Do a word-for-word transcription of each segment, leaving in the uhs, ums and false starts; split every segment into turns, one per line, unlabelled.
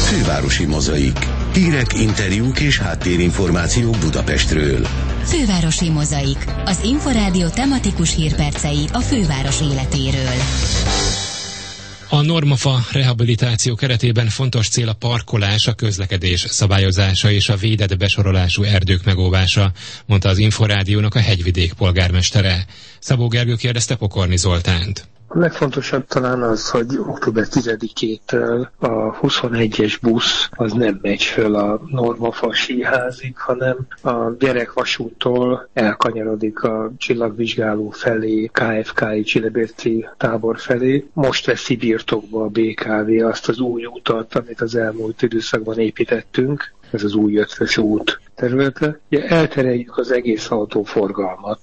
Fővárosi Mozaik. Hírek, interjúk és háttérinformációk Budapestről.
Fővárosi Mozaik. Az Inforádió tematikus hírpercei a főváros életéről.
A Normafa rehabilitáció keretében fontos cél a parkolás, a közlekedés szabályozása és a védett besorolású erdők megóvása, mondta az Inforádiónak a Hegyvidék polgármestere. Szabó Gergő kérdezte Pokorni Zoltánt.
A legfontosabb talán az, hogy október tizedikétől a huszonegyes busz az nem megy föl a Normafa síházig, hanem a Gyerekvasúttól elkanyarodik a csillagvizsgáló felé, ká ef ká-i Csillebérci tábor felé. Most veszi birtokba a bé ká vé azt az új utat, amit az elmúlt időszakban építettünk. Ez az új ötvös út területe. Ugye eltereljük az egész autóforgalmat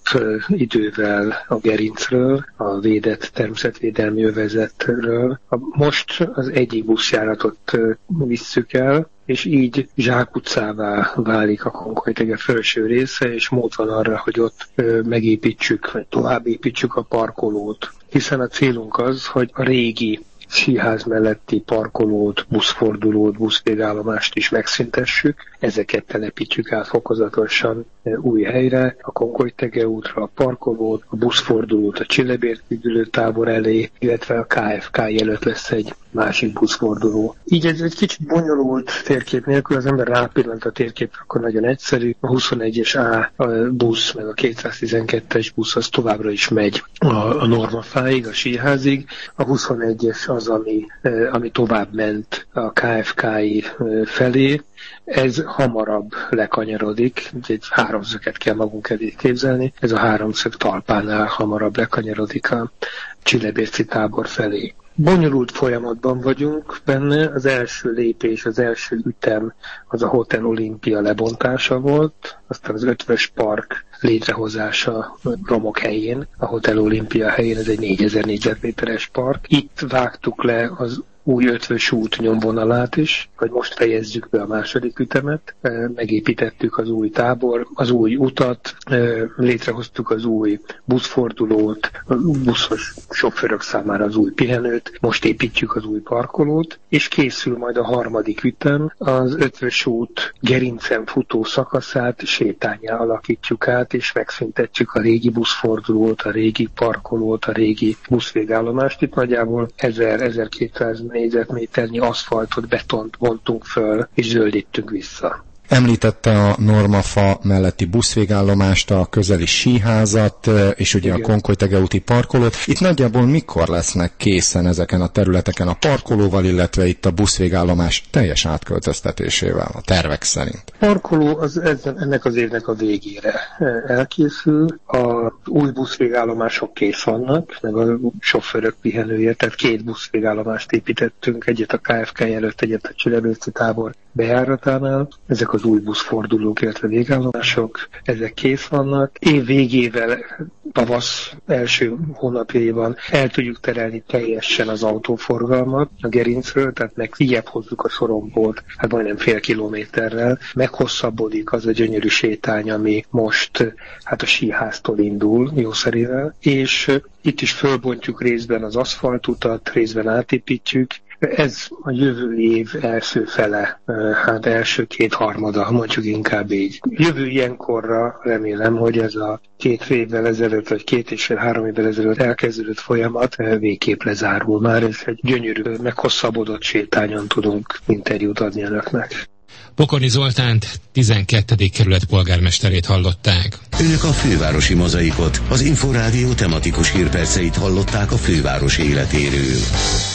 idővel a gerincről, a védett természetvédelmi övezetről. Most az egyik buszjáratot visszük el, és így zsákutcává válik a Konkoly-tege felső része, és mód van arra, hogy ott megépítsük, vagy tovább építsük a parkolót. Hiszen a célunk az, hogy a régi síház melletti parkolót, buszfordulót, buszvégállomást is megszüntessük. Ezeket telepítjük át fokozatosan új helyre, a Konkoly-tege útra, a parkolót, a buszfordulót a Csillebérci tábor elé, illetve a ká ef ká előtt lesz egy másik buszforduló. Így ez egy kicsit bonyolult térkép nélkül, az ember rápillant a térképre, akkor nagyon egyszerű. A huszonegyes A busz, meg a kétszáztizenkettes busz az továbbra is megy a, a Normafáig, a síházig. A huszonegyes az, ami, ami tovább ment a ká ef ká-i felé. Ez hamarabb lekanyarodik, egy háromszöget kell magunk elé képzelni, ez a háromszög talpánál hamarabb lekanyarodik a Csillebérci tábor felé. Bonyolult folyamatban vagyunk benne, az első lépés, az első ütem az a Hotel Olimpia lebontása volt, aztán az ötvös park létrehozása romok helyén, a Hotel Olimpia helyén, ez egy négyezer négyzetméteres park. Itt vágtuk le az új ötvös út nyomvonalát is, hogy most fejezzük be a második ütemet, megépítettük az új tábor, az új utat, létrehoztuk az új buszfordulót, buszos sofőrök számára az új pihenőt, most építjük az új parkolót, és készül majd a harmadik ütem, az ötvös út gerincen futó szakaszát sétánnyá alakítjuk át, és megszüntetjük a régi buszfordulót, a régi parkolót, a régi buszvégállomást. Itt nagyjából ezer-ezerkétszáz négyzetméternyi aszfaltot, betont vontunk föl, és zöldítünk vissza.
Említette a Normafa melletti buszvégállomást, a közeli síházat, és ugye igen, a Konkoly-tege úti parkolót. Itt nagyjából mikor lesznek készen ezeken a területeken a parkolóval, illetve itt a buszvégállomás teljes átköltöztetésével a tervek szerint?
A parkoló az ezen, ennek az évnek a végére elkészül, az új buszvégállomások kész vannak, meg a sofőrök pihenője, tehát két buszvégállomást építettünk, egyet a ká ef ká előtt, egyet a Csillebérci tábor bejáratánál. Ezek az új buszfordulók, illetve végállomások, ezek kész vannak. Év végével, tavasz első hónapjaiban el tudjuk terelni teljesen az autóforgalmat a gerincről, tehát meg figyebb hozzuk a sorompót, hát majdnem fél kilométerrel. Meghosszabbodik az a gyönyörű sétány, ami most hát a síháztól indul, jószerével, és itt is fölbontjuk részben az aszfaltutat, részben átépítjük. Ez a jövő év első fele, hát első két harmada, mondjuk inkább így. Jövő ilyenkorra remélem, hogy ez a két évvel ezelőtt, vagy két és fél három évvel ezelőtt elkezdődött folyamat végképp lezárul már, és egy gyönyörű, meghosszabbodott sétányon tudunk interjút adni önöknek.
Pokorni Zoltánt, tizenkettedik kerület polgármesterét hallották.
Önök a Fővárosi Mozaikot, az Inforádió tematikus hírperceit hallották a főváros életéről.